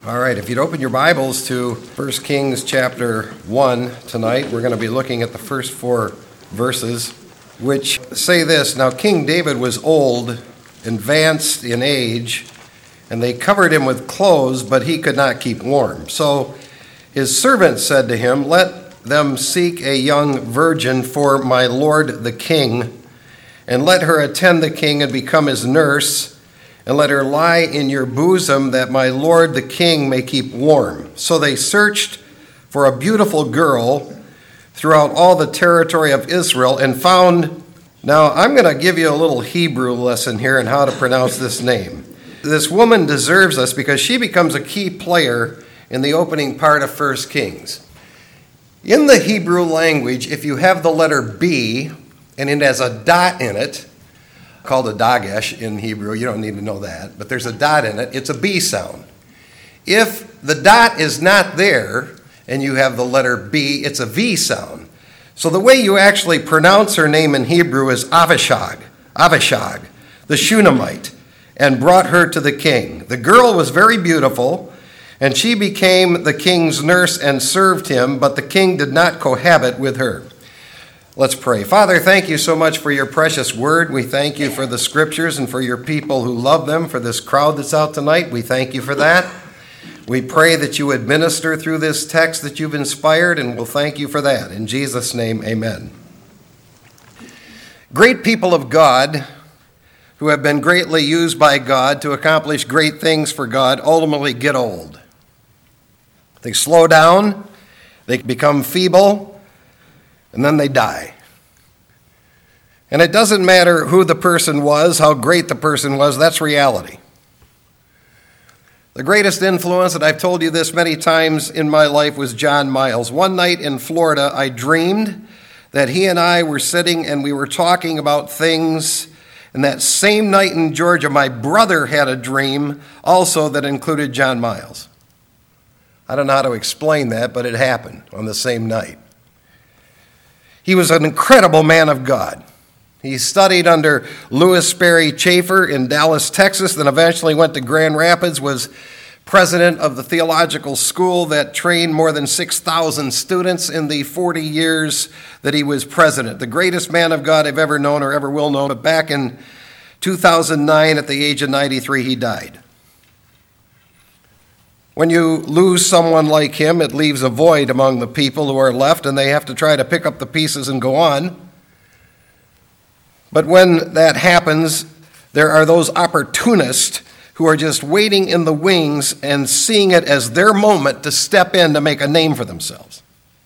All right, if you'd open your Bibles to 1 Kings chapter 1 tonight, we're going to be looking at the first 4 verses, which say this: Now King David was old, advanced in age, and they covered him with clothes, but he could not keep warm. So his servants said to him, Let them seek a young virgin for my lord the king, and let her attend the king and become his nurse, and let her lie in your bosom, that my lord the king may keep warm. So they searched for a beautiful girl throughout all the territory of Israel and found. Now I'm going to give you a little Hebrew lesson here on how to pronounce this name. This woman deserves us because she becomes a key player in the opening part of 1 Kings. In the Hebrew language, if you have the letter B and it has a dot in it, called a dagesh in Hebrew, you don't need to know that, but there's a dot in it, it's a B sound. If the dot is not there and you have the letter B, it's a V sound. So the way you actually pronounce her name in Hebrew is Avishag, the Shunammite, and brought her to the king. The girl was very beautiful, and she became the king's nurse and served him, but the king did not cohabit with her. Let's pray. Father, thank you so much for your precious word. We thank you for the scriptures and for your people who love them, for this crowd that's out tonight. We thank you for that. We pray that you would minister through this text that you've inspired, and we'll thank you for that. In Jesus' name, amen. Great people of God who have been greatly used by God to accomplish great things for God ultimately get old. They slow down, they become feeble, and then they die. And it doesn't matter who the person was, how great the person was, that's reality. The greatest influence, and I've told you this many times in my life, was John Miles. One night in Florida, I dreamed that he and I were sitting and we were talking about things. And that same night in Georgia, my brother had a dream also that included John Miles. I don't know how to explain that, but it happened on the same night. He was an incredible man of God. He studied under Lewis Sperry Chafer in Dallas, Texas, then eventually went to Grand Rapids, was president of the theological school that trained more than 6,000 students in the 40 years that he was president. The greatest man of God I've ever known or ever will know. But back in 2009, at the age of 93, he died. When you lose someone like him, it leaves a void among the people who are left, and they have to try to pick up the pieces and go on. But when that happens, there are those opportunists who are just waiting in the wings and seeing it as their moment to step in to make a name for themselves.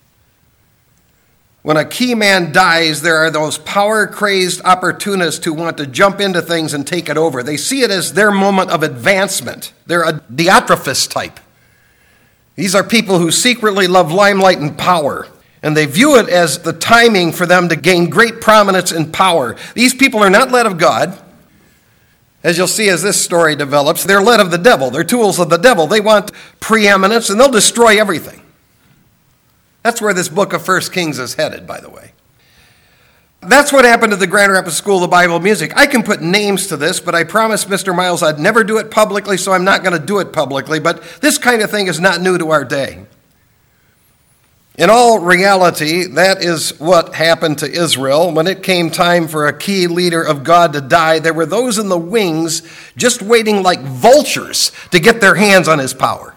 When a key man dies, there are those power-crazed opportunists who want to jump into things and take it over. They see it as their moment of advancement. They're a Diotrephes type. These are people who secretly love limelight and power, and they view it as the timing for them to gain great prominence and power. These people are not led of God. As you'll see as this story develops, they're led of the devil. They're tools of the devil. They want preeminence, and they'll destroy everything. That's where this book of 1 Kings is headed, by the way. That's what happened to the Grand Rapids School of Bible Music. I can put names to this, but I promised Mr. Miles I'd never do it publicly, so I'm not going to do it publicly. But this kind of thing is not new to our day. In all reality, that is what happened to Israel. When it came time for a key leader of God to die, there were those in the wings just waiting like vultures to get their hands on his power.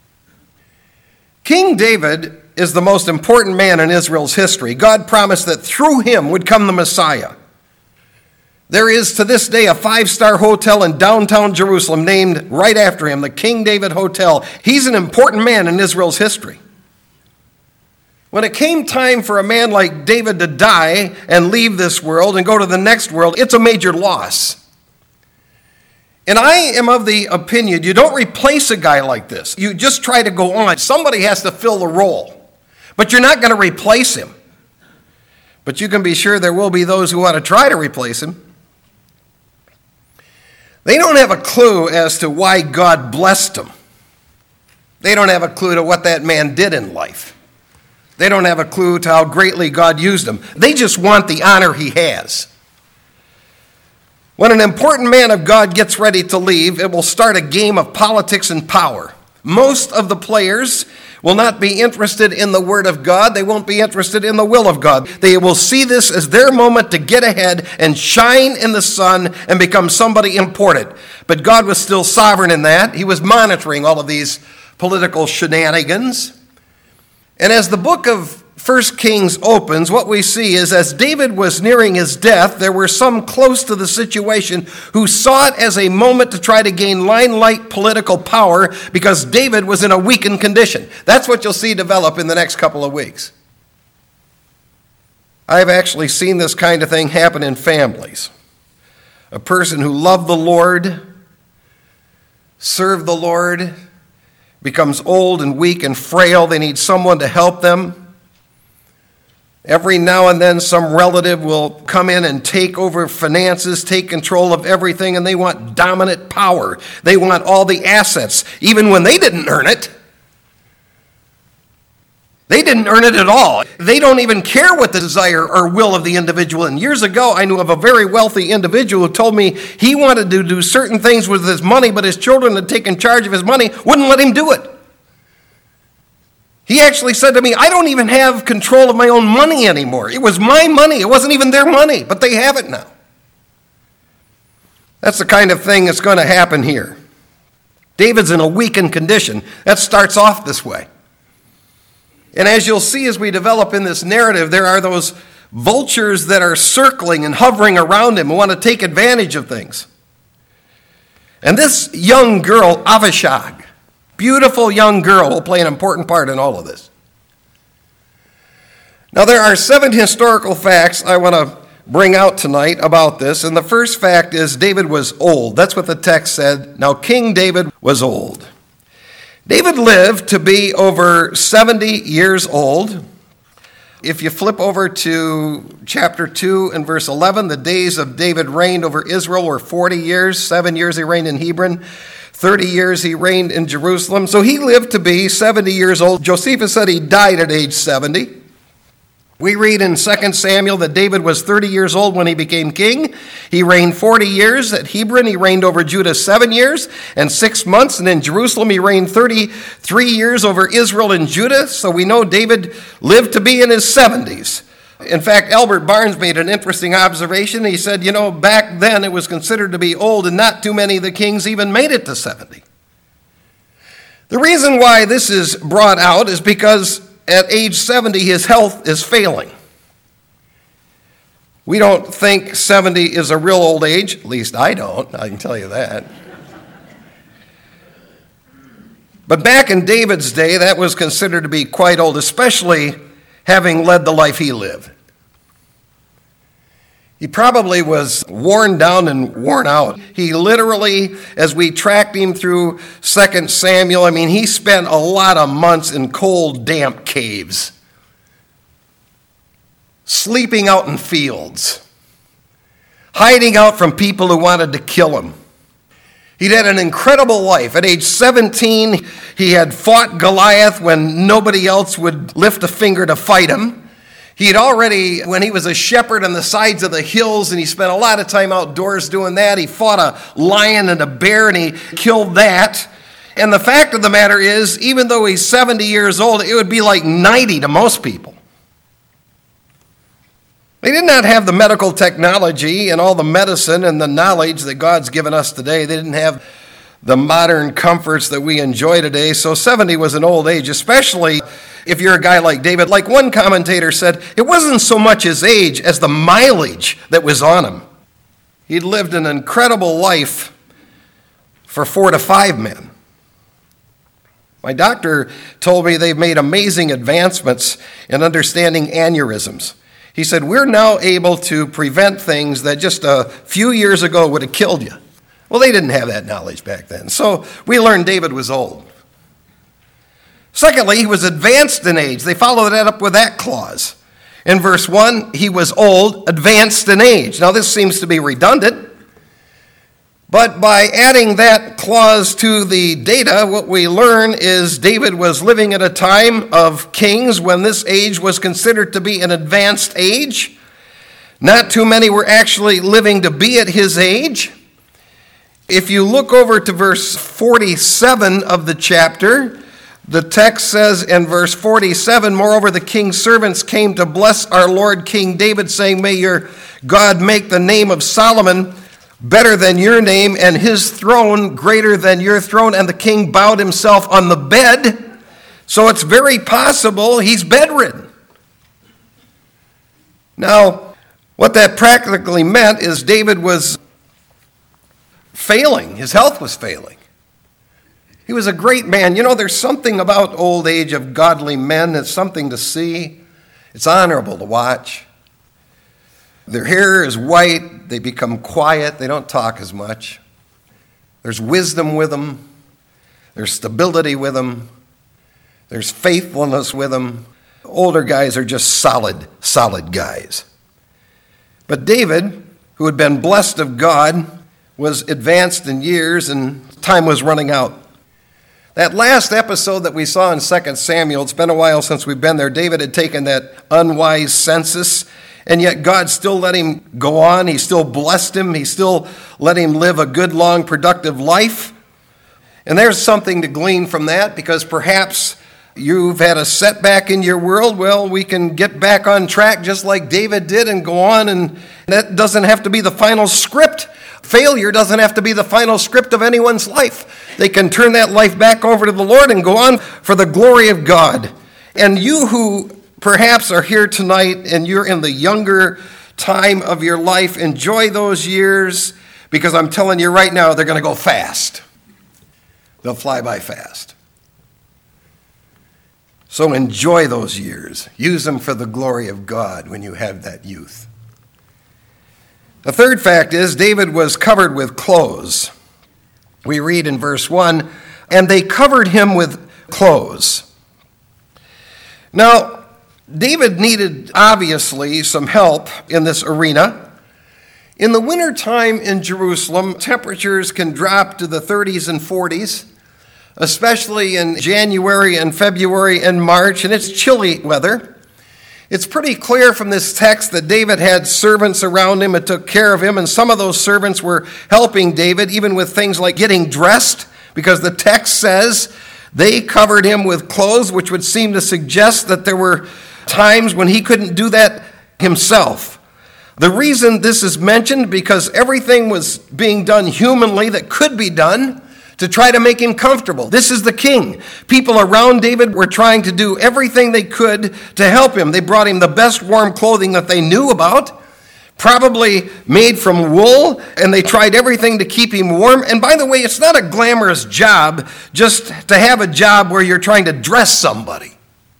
King David is the most important man in Israel's history. God promised that through him would come the Messiah. There is to this day a 5-star hotel in downtown Jerusalem named right after him, the King David Hotel. He's an important man in Israel's history. When it came time for a man like David to die and leave this world and go to the next world, it's a major loss. And I am of the opinion you don't replace a guy like this. You just try to go on. Somebody has to fill the role. But you're not going to replace him. But you can be sure there will be those who want to try to replace him. They don't have a clue as to why God blessed him. They don't have a clue to what that man did in life. They don't have a clue to how greatly God used him. They just want the honor he has. When an important man of God gets ready to leave, it will start a game of politics and power. Most of the players will not be interested in the Word of God. They won't be interested in the will of God. They will see this as their moment to get ahead and shine in the sun and become somebody important. But God was still sovereign in that. He was monitoring all of these political shenanigans. And as the book of 1 Kings opens, what we see is as David was nearing his death, there were some close to the situation who saw it as a moment to try to gain limelight political power because David was in a weakened condition. That's what you'll see develop in the next couple of weeks. I've actually seen this kind of thing happen in families. A person who loved the Lord, served the Lord, becomes old and weak and frail. They need someone to help them. Every now and then some relative will come in and take over finances, take control of everything, and they want dominant power. They want all the assets, even when they didn't earn it. They didn't earn it at all. They don't even care what the desire or will of the individual. And years ago, I knew of a very wealthy individual who told me he wanted to do certain things with his money, but his children had taken charge of his money, wouldn't let him do it. He actually said to me, I don't even have control of my own money anymore. It was my money. It wasn't even their money, but they have it now. That's the kind of thing that's going to happen here. David's in a weakened condition. That starts off this way. And as you'll see as we develop in this narrative, there are those vultures that are circling and hovering around him and want to take advantage of things. And this young girl, Avishag, beautiful young girl, will play an important part in all of this. Now, there are 7 historical facts I want to bring out tonight about this. And the first fact is David was old. That's what the text said. Now, King David was old. David lived to be over 70 years old. If you flip over to chapter 2 and verse 11, the days of David reigned over Israel were 40 years. 7 years he reigned in Hebron. 30 years he reigned in Jerusalem. So he lived to be 70 years old. Josephus said he died at age 70. We read in 2 Samuel that David was 30 years old when he became king. He reigned 40 years at Hebron. He reigned over Judah 7 years and 6 months. And in Jerusalem, he reigned 33 years over Israel and Judah. So we know David lived to be in his 70s. In fact, Albert Barnes made an interesting observation. He said, back then it was considered to be old, and not too many of the kings even made it to 70. The reason why this is brought out is because at age 70, his health is failing. We don't think 70 is a real old age. At least I don't. I can tell you that. But back in David's day, that was considered to be quite old, especially having led the life he lived. He probably was worn down and worn out. He literally, as we tracked him through 2 Samuel, he spent a lot of months in cold, damp caves, sleeping out in fields, hiding out from people who wanted to kill him. He'd had an incredible life. At age 17, he had fought Goliath when nobody else would lift a finger to fight him. He had already, when he was a shepherd on the sides of the hills, and he spent a lot of time outdoors doing that, he fought a lion and a bear, and he killed that. And the fact of the matter is, even though he's 70 years old, it would be like 90 to most people. They did not have the medical technology and all the medicine and the knowledge that God's given us today. They didn't have the modern comforts that we enjoy today. So 70 was an old age, especially if you're a guy like David. Like one commentator said, it wasn't so much his age as the mileage that was on him. He'd lived an incredible life for 4 to 5 men. My doctor told me they've made amazing advancements in understanding aneurysms. He said, we're now able to prevent things that just a few years ago would have killed you. Well, they didn't have that knowledge back then. So we learned David was old. Secondly, he was advanced in age. They follow that up with that clause. In verse 1, he was old, advanced in age. Now, this seems to be redundant. But by adding that clause to the data, what we learn is David was living at a time of kings when this age was considered to be an advanced age. Not too many were actually living to be at his age. If you look over to verse 47 of the chapter, the text says in verse 47, moreover, the king's servants came to bless our Lord King David, saying, may your God make the name of Solomon better than your name, and his throne greater than your throne. And the king bowed himself on the bed. So it's very possible he's bedridden. Now, what that practically meant is David was failing. His health was failing. He was a great man. You know, there's something about old age of godly men. It's something to see. It's honorable to watch. Their hair is white. They become quiet. They don't talk as much. There's wisdom with them. There's stability with them. There's faithfulness with them. Older guys are just solid guys. But David, who had been blessed of God, was advanced in years and time was running out. That last episode that we saw in 2 Samuel, it's been a while since we've been there. David had taken that unwise census, and yet God still let him go on. He still blessed him. He still let him live a good, long, productive life. And there's something to glean from that, because perhaps you've had a setback in your world. Well, we can get back on track just like David did and go on, and that doesn't have to be the final script. Failure doesn't have to be the final script of anyone's life. They can turn that life back over to the Lord and go on for the glory of God. And you who perhaps are here tonight and you're in the younger time of your life, enjoy those years, because I'm telling you right now, they're going to go fast. They'll fly by fast. So enjoy those years. Use them for the glory of God when you have that youth. The third fact is David was covered with clothes. We read in verse 1, and they covered him with clothes. Now, David needed, obviously, some help in this arena. In the wintertime in Jerusalem, temperatures can drop to the 30s and 40s, especially in January and February and March, and it's chilly weather. It's pretty clear from this text that David had servants around him and took care of him, and some of those servants were helping David, even with things like getting dressed, because the text says they covered him with clothes, which would seem to suggest that there were times when he couldn't do that himself. The reason this is mentioned, because everything was being done humanly that could be done to try to make him comfortable. This is the king. People around David were trying to do everything they could to help him. They brought him the best warm clothing that they knew about, probably made from wool, and they tried everything to keep him warm. And by the way, it's not a glamorous job just to have a job where you're trying to dress somebody.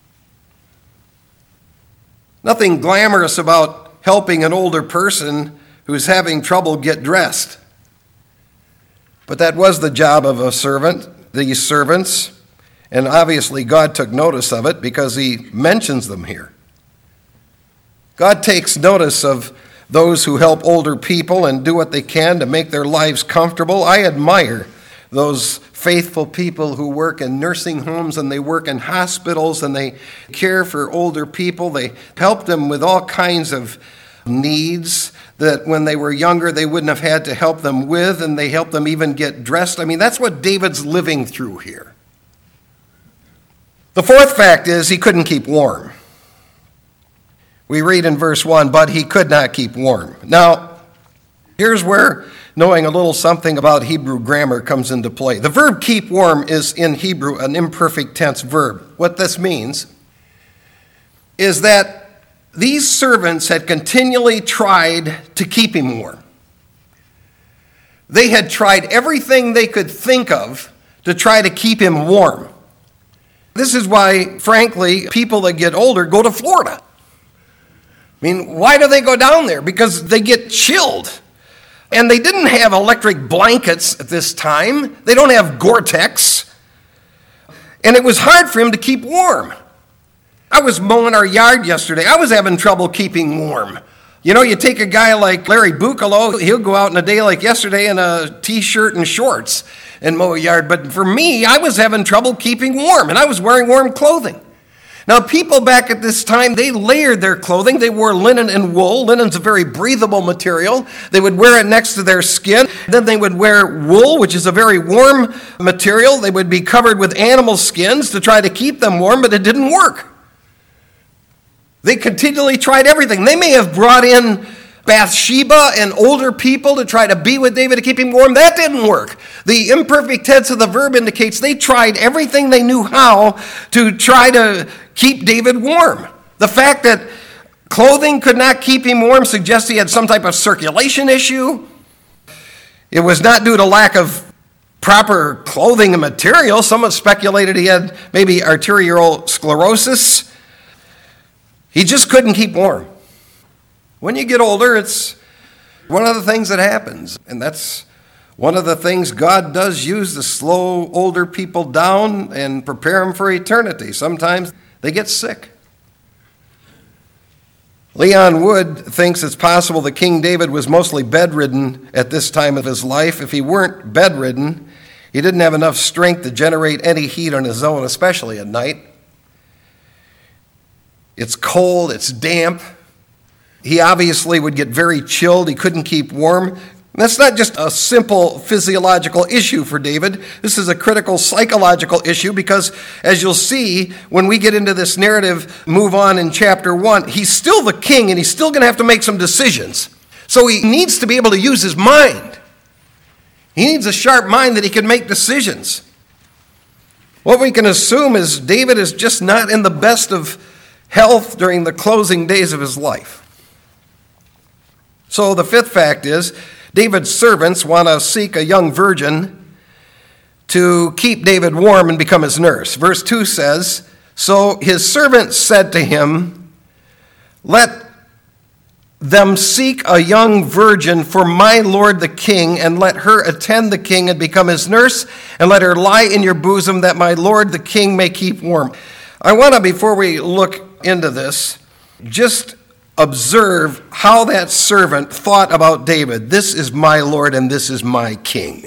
Nothing glamorous about helping an older person who's having trouble get dressed. But that was the job of a servant, these servants, and obviously God took notice of it because he mentions them here. God takes notice of those who help older people and do what they can to make their lives comfortable. I admire those faithful people who work in nursing homes and they work in hospitals and they care for older people. They help them with all kinds of needs that when they were younger they wouldn't have had to help them with, and they help them even get dressed. I mean, that's what David's living through here. The fourth fact is he couldn't keep warm. We read in verse 1, but he could not keep warm. Now, here's where knowing a little something about Hebrew grammar comes into play. The verb keep warm is in Hebrew an imperfect tense verb. What this means is that these servants had continually tried to keep him warm. They had tried everything they could think of to try to keep him warm. This is why, frankly, people that get older go to Florida. I mean, why do they go down there? Because they get chilled. And they didn't have electric blankets at this time. They don't have Gore-Tex. And it was hard for him to keep warm. I was mowing our yard yesterday. I was having trouble keeping warm. You know, you take a guy like Larry Bucalo, he'll go out in a day like yesterday in a t-shirt and shorts and mow a yard. But for me, I was having trouble keeping warm, and I was wearing warm clothing. Now, people back at this time, they layered their clothing. They wore linen and wool. Linen's a very breathable material. They would wear it next to their skin. Then they would wear wool, which is a very warm material. They would be covered with animal skins to try to keep them warm, but it didn't work. They continually tried everything. They may have brought in Bathsheba and older people to try to be with David to keep him warm. That didn't work. The imperfect tense of the verb indicates they tried everything they knew how to try to keep David warm. The fact that clothing could not keep him warm suggests he had some type of circulation issue. It was not due to lack of proper clothing and material. Some have speculated he had maybe arterial sclerosis. He just couldn't keep warm. When you get older, it's one of the things that happens. And that's one of the things God does use to slow older people down and prepare them for eternity. Sometimes they get sick. Leon Wood thinks it's possible that King David was mostly bedridden at this time of his life. If he weren't bedridden, he didn't have enough strength to generate any heat on his own, especially at night. It's cold, it's damp. He obviously would get very chilled. He couldn't keep warm. And that's not just a simple physiological issue for David. This is a critical psychological issue because, as you'll see, when we get into this narrative, move on in chapter 1, he's still the king and he's still going to have to make some decisions. So he needs to be able to use his mind. He needs a sharp mind that he can make decisions. What we can assume is David is just not in the best of health during the closing days of his life. So the fifth fact is, David's servants want to seek a young virgin to keep David warm and become his nurse. Verse 2 says, so his servants said to him, let them seek a young virgin for my lord the king, and let her attend the king and become his nurse, and let her lie in your bosom that my lord the king may keep warm. I want to, before we look into this, just observe how that servant thought about David. This is my Lord and this is my king.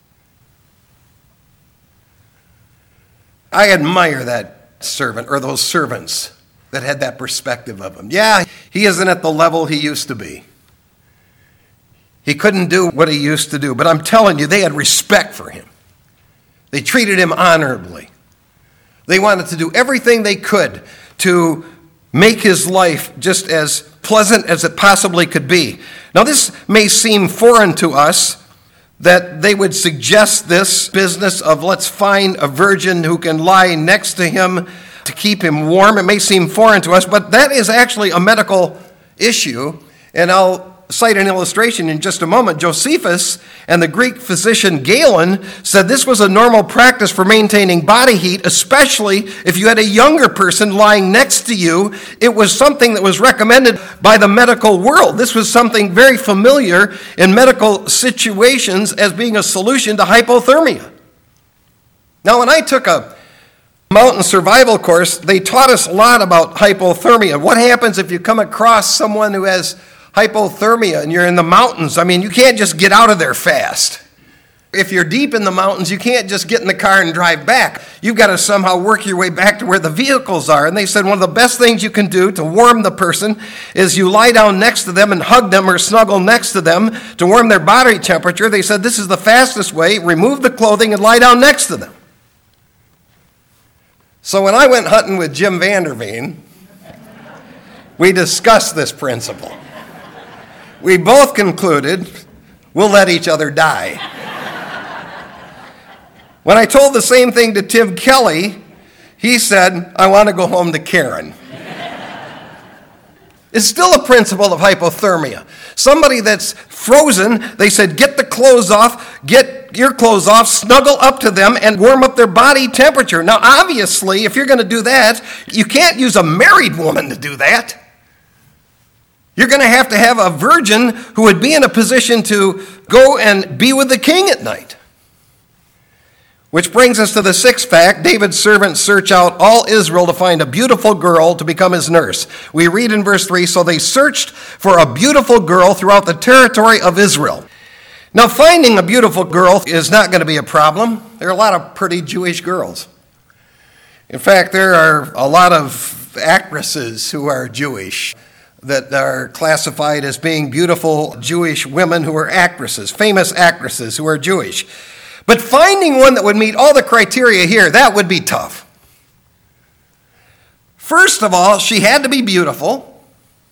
I admire that servant, or those servants that had that perspective of him. Yeah, he isn't at the level he used to be. He couldn't do what he used to do, but I'm telling you, they had respect for him. They treated him honorably. They wanted to do everything they could to make his life just as pleasant as it possibly could be. Now, this may seem foreign to us, that they would suggest this business of let's find a virgin who can lie next to him to keep him warm. It may seem foreign to us, but that is actually a medical issue. And I'll cite an illustration in just a moment. Josephus and the Greek physician Galen said this was a normal practice for maintaining body heat, especially if you had a younger person lying next to you. It was something that was recommended by the medical world. This was something very familiar in medical situations as being a solution to hypothermia. Now, when I took a mountain survival course, they taught us a lot about hypothermia. What happens if you come across someone who has hypothermia and you're in the mountains? I mean, you can't just get out of there fast. If you're deep in the mountains, you can't just get in the car and drive back. You've got to somehow work your way back to where the vehicles are. And they said one of the best things you can do to warm the person is you lie down next to them and hug them or snuggle next to them to warm their body temperature. They said this is the fastest way. Remove the clothing and lie down next to them. So when I went hunting with Jim Vanderveen, we discussed this principle. We both concluded we'll let each other die. When I told the same thing to Tim Kelly, he said, I want to go home to Karen. It's still a principle of hypothermia. Somebody that's frozen, they said, get the clothes off, get your clothes off, snuggle up to them, and warm up their body temperature. Now, obviously, if you're going to do that, you can't use a married woman to do that. You're going to have a virgin who would be in a position to go and be with the king at night. Which brings us to the sixth fact. David's servants search out all Israel to find a beautiful girl to become his nurse. We read in verse 3, so they searched for a beautiful girl throughout the territory of Israel. Now, finding a beautiful girl is not going to be a problem. There are a lot of pretty Jewish girls. In fact, there are a lot of actresses who are Jewish that are classified as being beautiful Jewish women who are actresses, famous actresses who are Jewish. But finding one that would meet all the criteria here, that would be tough. First of all, she had to be beautiful.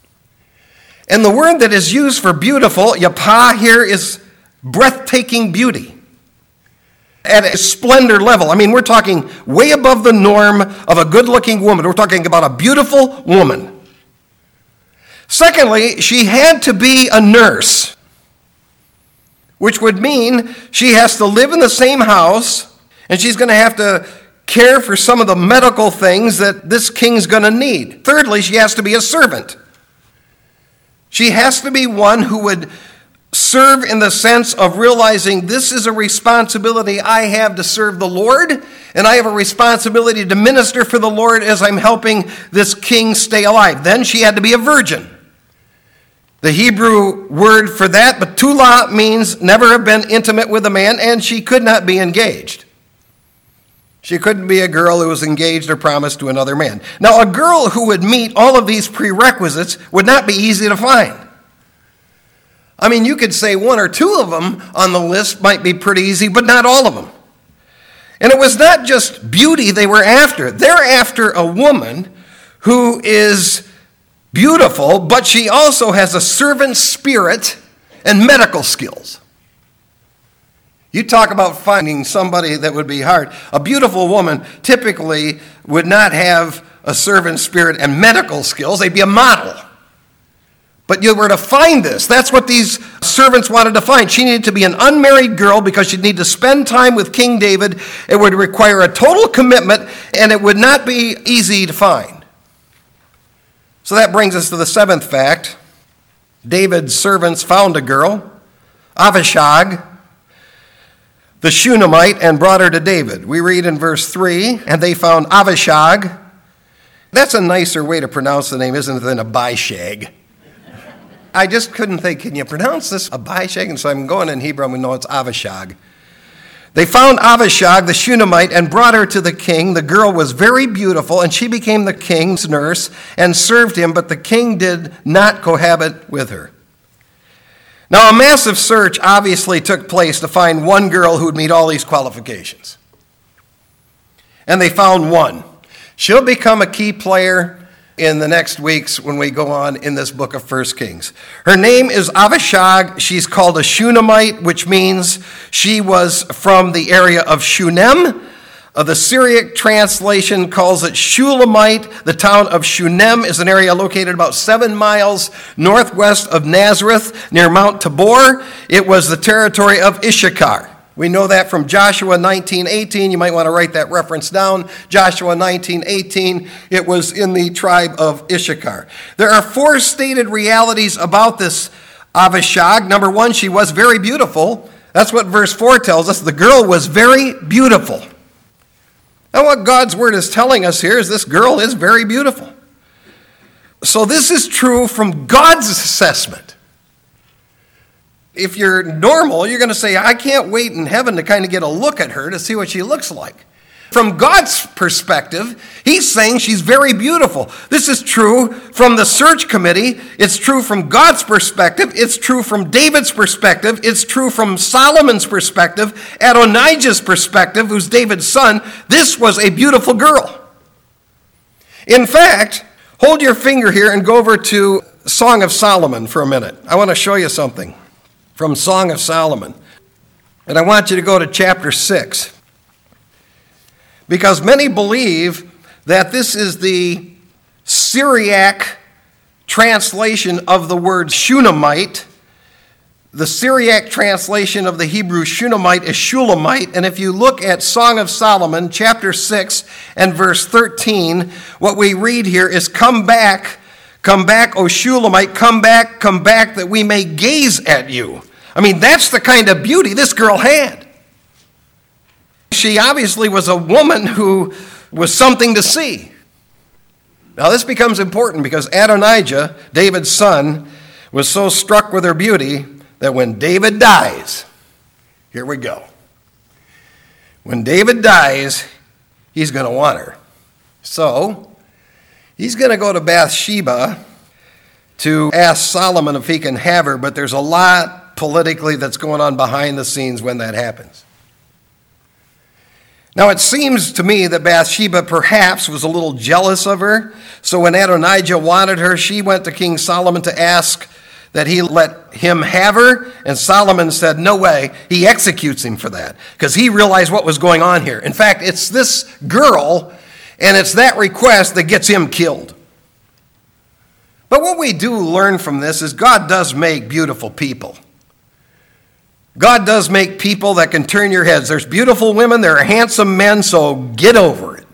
And the word that is used for beautiful, yapah, here is breathtaking beauty. At a splendor level. I mean, we're talking way above the norm of a good-looking woman. We're talking about a beautiful woman. Secondly, she had to be a nurse, which would mean she has to live in the same house, and she's going to have to care for some of the medical things that this king's going to need. Thirdly, she has to be a servant. She has to be one who would serve in the sense of realizing this is a responsibility I have to serve the Lord, and I have a responsibility to minister for the Lord as I'm helping this king stay alive. Then she had to be a virgin. The Hebrew word for that, betula, means never have been intimate with a man, and she could not be engaged. She couldn't be a girl who was engaged or promised to another man. Now, a girl who would meet all of these prerequisites would not be easy to find. I mean, you could say one or two of them on the list might be pretty easy, but not all of them. And it was not just beauty they were after. They're after a woman who is beautiful, but she also has a servant spirit and medical skills. You talk about finding somebody that would be hard. A beautiful woman typically would not have a servant spirit and medical skills. They'd be a model. But you were to find this. That's what these servants wanted to find. She needed to be an unmarried girl because she'd need to spend time with King David. It would require a total commitment, and it would not be easy to find. So that brings us to the seventh fact. David's servants found a girl, Avishag, the Shunammite, and brought her to David. We read in verse 3, and they found Avishag. That's a nicer way to pronounce the name, isn't it, than Abishag? I just couldn't think, can you pronounce this Abishag? And so I'm going in Hebrew, and we know it's Avishag. They found Avishag, the Shunammite, and brought her to the king. The girl was very beautiful, and she became the king's nurse and served him, but the king did not cohabit with her. Now, a massive search obviously took place to find one girl who would meet all these qualifications. And they found one. She'll become a key player in the next weeks when we go on in this book of 1 Kings. Her name is Avishag. She's called a Shunammite, which means she was from the area of Shunem. The Syriac translation calls it Shulamite. The town of Shunem is an area located about 7 miles northwest of Nazareth, near Mount Tabor. It was the territory of Issachar. We know that from Joshua 19:18. You might want to write that reference down. Joshua 19:18. It was in the tribe of Issachar. There are 4 stated realities about this Avishag. Number 1, she was very beautiful. That's what verse 4 tells us. The girl was very beautiful. Now, what God's word is telling us here is this girl is very beautiful. So this is true from God's assessment. If you're normal, you're going to say, I can't wait in heaven to kind of get a look at her to see what she looks like. From God's perspective, he's saying she's very beautiful. This is true from the search committee. It's true from God's perspective. It's true from David's perspective. It's true from Solomon's perspective. Adonijah's perspective, who's David's son. This was a beautiful girl. In fact, hold your finger here and go over to Song of Solomon for a minute. I want to show you something from Song of Solomon. And I want you to go to chapter 6. Because many believe that this is the Syriac translation of the word Shunammite. The Syriac translation of the Hebrew Shunammite is Shulamite. And if you look at Song of Solomon, chapter 6 and verse 13, what we read here is, Come back, O Shulamite, come back, that we may gaze at you. I mean, that's the kind of beauty this girl had. She obviously was a woman who was something to see. Now, this becomes important because Adonijah, David's son, was so struck with her beauty that when David dies, here we go. When David dies, he's going to want her. So he's going to go to Bathsheba to ask Solomon if he can have her, but there's a lot politically that's going on behind the scenes when that happens. Now, it seems to me that Bathsheba perhaps was a little jealous of her, so when Adonijah wanted her, she went to King Solomon to ask that he let him have her, and Solomon said, no way. He executes him for that, because he realized what was going on here. In fact, it's this girl, and it's that request that gets him killed. But what we do learn from this is God does make beautiful people. God does make people that can turn your heads. There's beautiful women, there are handsome men, so get over it.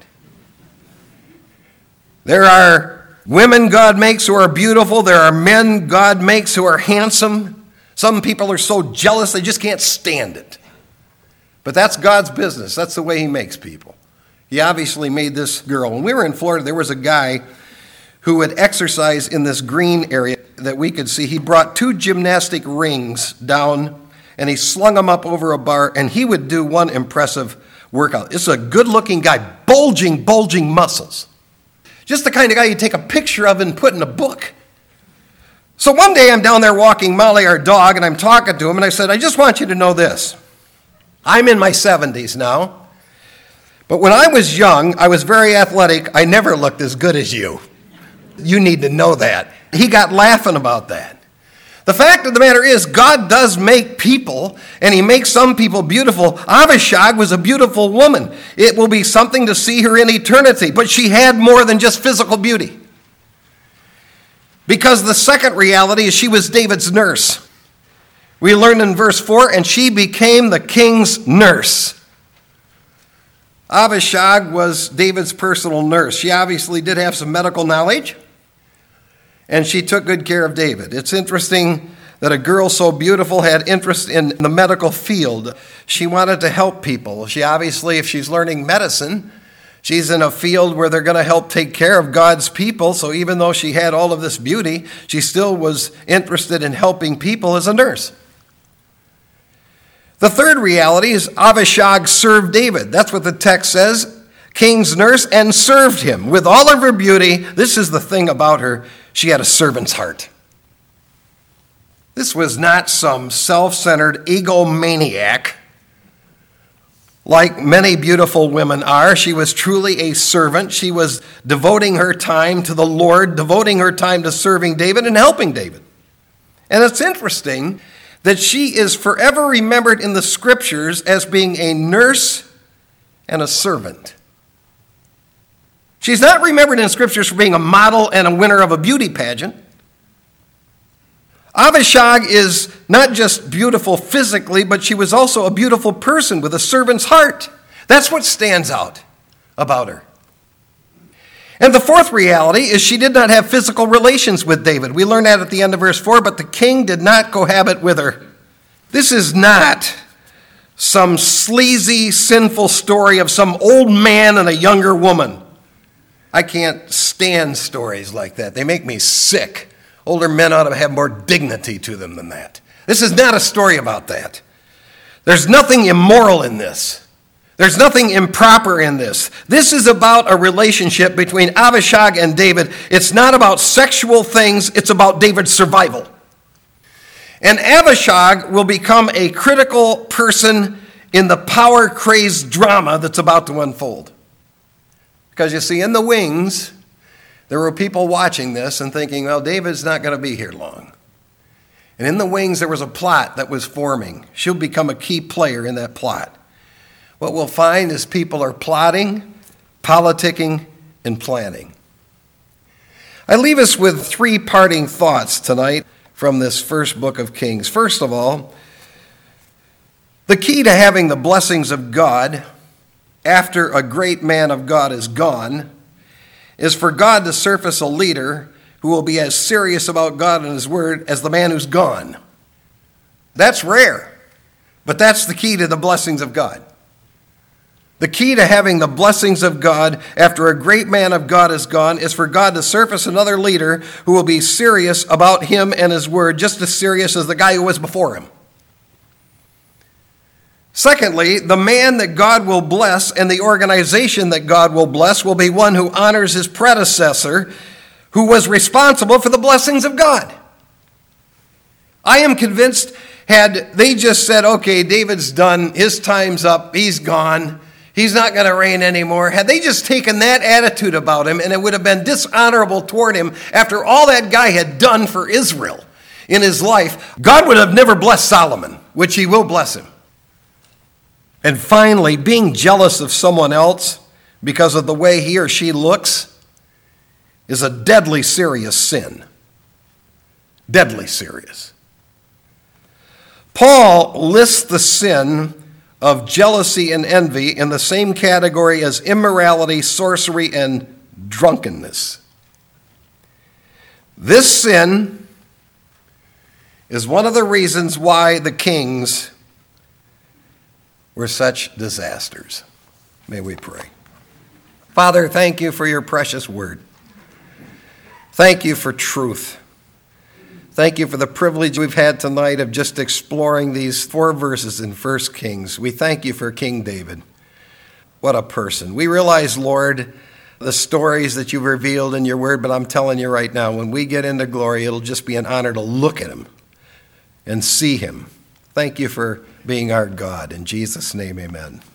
There are women God makes who are beautiful. There are men God makes who are handsome. Some people are so jealous they just can't stand it. But that's God's business. That's the way he makes people. He obviously made this girl. When we were in Florida, there was a guy who would exercise in this green area that we could see. He brought 2 gymnastic rings down and he slung them up over a bar, and he would do one impressive workout. This is a good-looking guy, bulging muscles. Just the kind of guy you take a picture of and put in a book. So one day I'm down there walking Molly, our dog, and I'm talking to him, and I said, I just want you to know this. I'm in my 70s now, but when I was young, I was very athletic. I never looked as good as you. You need to know that. He got laughing about that. The fact of the matter is, God does make people, and he makes some people beautiful. Abishag was a beautiful woman. It will be something to see her in eternity, but she had more than just physical beauty. Because the second reality is she was David's nurse. We learn in verse 4, and she became the king's nurse. Abishag was David's personal nurse. She obviously did have some medical knowledge, and she took good care of David. It's interesting that a girl so beautiful had interest in the medical field. She wanted to help people. She obviously, if she's learning medicine, she's in a field where they're going to help take care of God's people. So even though she had all of this beauty, she still was interested in helping people as a nurse. The third reality is Abishag served David. That's what the text says. King's nurse, and served him. With all of her beauty, this is the thing about her, she had a servant's heart. This was not some self-centered egomaniac like many beautiful women are. She was truly a servant. She was devoting her time to the Lord, devoting her time to serving David and helping David. And it's interesting that she is forever remembered in the scriptures as being a nurse and a servant. She's not remembered in scriptures for being a model and a winner of a beauty pageant. Abishag is not just beautiful physically, but she was also a beautiful person with a servant's heart. That's what stands out about her. And the fourth reality is she did not have physical relations with David. We learn that at the end of verse 4, but the king did not cohabit with her. This is not some sleazy, sinful story of some old man and a younger woman. I can't stand stories like that. They make me sick. Older men ought to have more dignity to them than that. This is not a story about that. There's nothing immoral in this. There's nothing improper in this. This is about a relationship between Abishag and David. It's not about sexual things. It's about David's survival. And Abishag will become a critical person in the power-crazed drama that's about to unfold. Because you see, in the wings, there were people watching this and thinking, well, David's not going to be here long. And in the wings, there was a plot that was forming. She'll become a key player in that plot. What we'll find is people are plotting, politicking, and planning. I leave us with 3 parting thoughts tonight from this first book of Kings. First of all, the key to having the blessings of God after a great man of God is gone is for God to surface a leader who will be as serious about God and his word as the man who's gone. That's rare, but that's the key to the blessings of God. The key to having the blessings of God after a great man of God is gone is for God to surface another leader who will be serious about him and his word, just as serious as the guy who was before him. Secondly, the man that God will bless and the organization that God will bless will be one who honors his predecessor, who was responsible for the blessings of God. I am convinced, had they just said, okay, David's done, his time's up, he's gone, he's not going to reign anymore, had they just taken that attitude about him, and it would have been dishonorable toward him after all that guy had done for Israel in his life, God would have never blessed Solomon, which he will bless him. And finally, being jealous of someone else because of the way he or she looks is a deadly serious sin. Deadly serious. Paul lists the sin of jealousy and envy in the same category as immorality, sorcery, and drunkenness. This sin is one of the reasons why the kings were such disasters. May we pray. Father, thank you for your precious word. Thank you for truth. Thank you for the privilege we've had tonight of just exploring these 4 verses in 1 Kings. We thank you for King David. What a person. We realize, Lord, the stories that you've revealed in your word, but I'm telling you right now, when we get into glory, it'll just be an honor to look at him and see him. Thank you for being our God. In Jesus' name, amen.